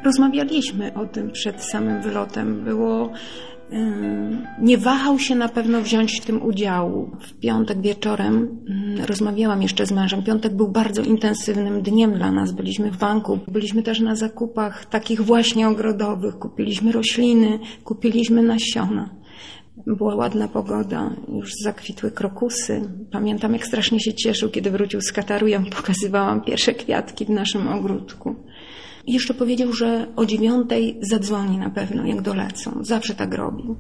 Rozmawialiśmy o tym przed samym wylotem. Nie wahał się na pewno wziąć w tym udziału. W piątek wieczorem rozmawiałam jeszcze z mężem. Piątek był bardzo intensywnym dniem dla nas. Byliśmy w banku, byliśmy też na zakupach takich właśnie ogrodowych. Kupiliśmy rośliny, kupiliśmy nasiona. Była ładna pogoda, już zakwitły krokusy. Pamiętam, jak strasznie się cieszył, kiedy wrócił z Kataru. Ja mu pokazywałam pierwsze kwiatki w naszym ogródku. I jeszcze powiedział, że o 9:00 zadzwoni na pewno, jak dolecą. Zawsze tak robił.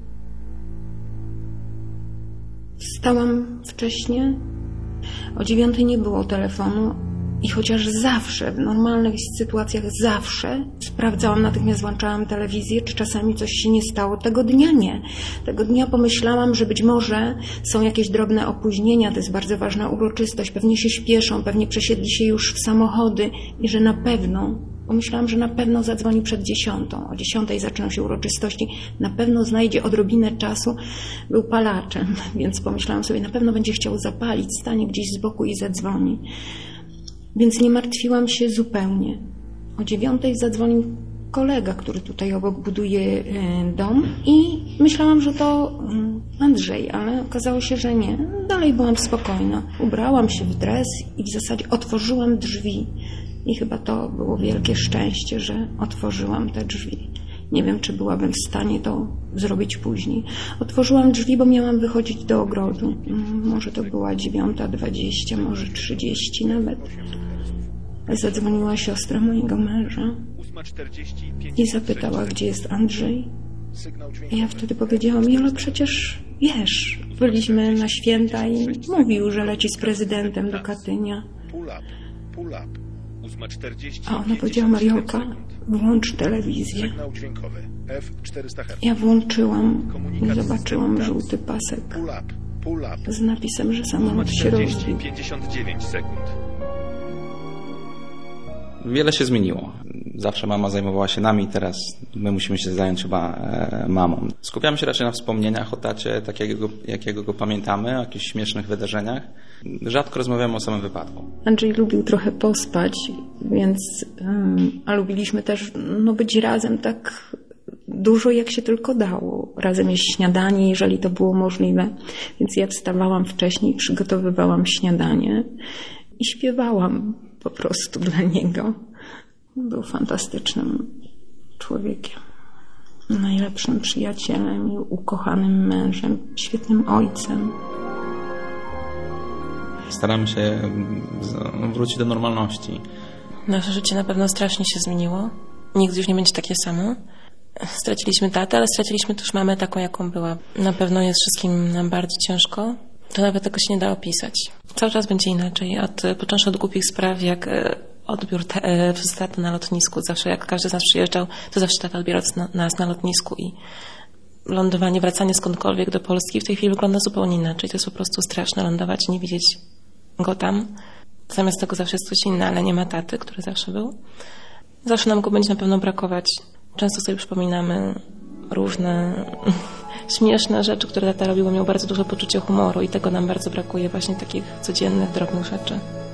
Wstałam wcześnie. O 9:00 nie było telefonu. I chociaż zawsze, w normalnych sytuacjach zawsze sprawdzałam, natychmiast włączałam telewizję, czy czasami coś się nie stało. Tego dnia nie. Tego dnia pomyślałam, że być może są jakieś drobne opóźnienia, to jest bardzo ważna uroczystość, pewnie się śpieszą, pewnie przesiedli się już w samochody i że na pewno, pomyślałam, że na pewno zadzwoni przed 10:00. O 10:00 zaczną się uroczystości, na pewno znajdzie odrobinę czasu. Był palaczem, więc pomyślałam sobie, na pewno będzie chciał zapalić, stanie gdzieś z boku i zadzwoni. Więc nie martwiłam się zupełnie. O 9:00 zadzwonił kolega, który tutaj obok buduje dom i myślałam, że to Andrzej, ale okazało się, że nie. Dalej byłam spokojna. Ubrałam się w dres i w zasadzie otworzyłam drzwi. I chyba to było wielkie szczęście, że otworzyłam te drzwi. Nie wiem, czy byłabym w stanie to zrobić później. Otworzyłam drzwi, bo miałam wychodzić do ogrodu. Może to była 9:20, może 30 nawet. Zadzwoniła siostra mojego męża i zapytała, gdzie jest Andrzej. I ja wtedy powiedziałam, Jola, przecież wiesz, byliśmy na święta i mówił, że leci z prezydentem do Katynia. A ona powiedziała, Mariolka, włącz telewizję. Ja włączyłam i zobaczyłam żółty pasek z napisem, że samolot się rozbił. 59 sekund. Wiele się zmieniło. Zawsze mama zajmowała się nami, teraz my musimy się zająć chyba mamą. Skupiamy się raczej na wspomnieniach o tacie, jakiego go pamiętamy, o jakichś śmiesznych wydarzeniach. Rzadko rozmawiamy o samym wypadku. Andrzej lubił trochę pospać, a lubiliśmy też być razem tak dużo, jak się tylko dało. Razem jeść śniadanie, jeżeli to było możliwe. Więc ja wstawałam wcześniej, przygotowywałam śniadanie i śpiewałam po prostu dla niego. Był fantastycznym człowiekiem. Najlepszym przyjacielem i ukochanym mężem, świetnym ojcem. Staramy się wrócić do normalności. Nasze życie na pewno strasznie się zmieniło. Nigdy już nie będzie takie samo. Straciliśmy tatę, ale straciliśmy też mamę taką, jaką była. Na pewno jest wszystkim nam bardzo ciężko. To nawet tego się nie da opisać. Cały czas będzie inaczej. Począwszy od głupich spraw, jak odbiór przez tatę na lotnisku. Zawsze jak każdy z nas przyjeżdżał, to zawsze tata odbierał nas na lotnisku i lądowanie, wracanie skądkolwiek do Polski w tej chwili wygląda zupełnie inaczej. To jest po prostu straszne lądować i nie widzieć go tam. Zamiast tego zawsze jest coś inne, ale nie ma taty, który zawsze był. Zawsze nam go będzie na pewno brakować. Często sobie przypominamy różne śmieszne rzeczy, które tata robił, bo miał bardzo duże poczucie humoru i tego nam bardzo brakuje, właśnie takich codziennych, drobnych rzeczy.